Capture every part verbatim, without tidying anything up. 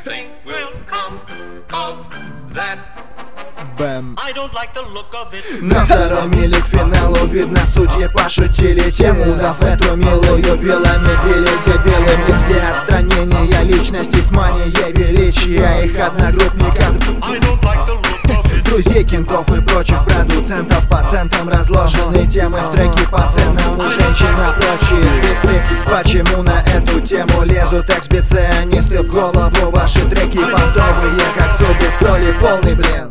think will come of that. Бэм. I don't like the look of it. На второй миле к финалу видно, судьи пошутили тему. Да в эту милую вилами били дебилы. Близкие отстранения личности с манией величия их одногруппников, I don't like the look of it. друзей, кентов и прочих продуцентов. По центам разложены темы в треке по ценам. У женщин прочие твисты. Почему на эту тему лезут эксбиционисты в голову? Ваши треки понтовые, как суп без соли, полный блин.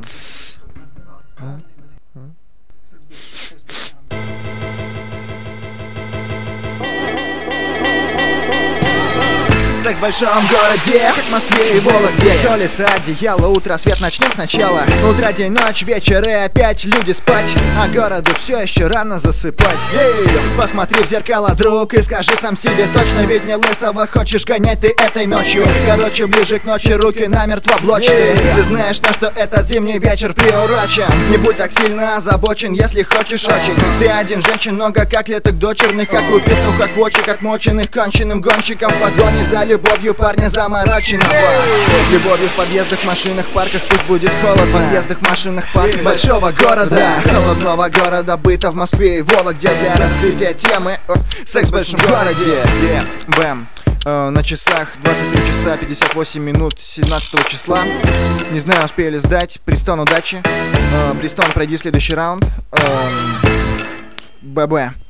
Секс в большом городе, как в Москве и Вологде. Колется одеяло, утро, свет, начнем сначала. Утро, день, ночь, вечер и опять люди спать, а городу все еще рано засыпать. Эй, посмотри в зеркало, друг, и скажи сам себе точно, ведь не лысого хочешь гонять ты этой ночью. Короче, ближе к ночи руки намертво блочь ты. Ты знаешь, на что этот зимний вечер приурочен. Не будь так сильно озабочен, если хочешь очень. Ты один, женщин много, как леток дочерных, как у петуха квочек, отмоченных конченным гонщиком в погоне за любовью парня замороченного. Любовью в подъездах, машинах, парках, пусть будет холод. В подъездах, машинах, парках большого города, холодного города быта в Москве и Вологде. Для раскрытия темы секс в большом городе. Yeah. Бэм. Uh, на часах двадцать три часа пятьдесят восемь минут семнадцатого числа. Не знаю, успели сдать. Пристон, удачи. uh, Пристон, пройди следующий раунд. uh, ББ.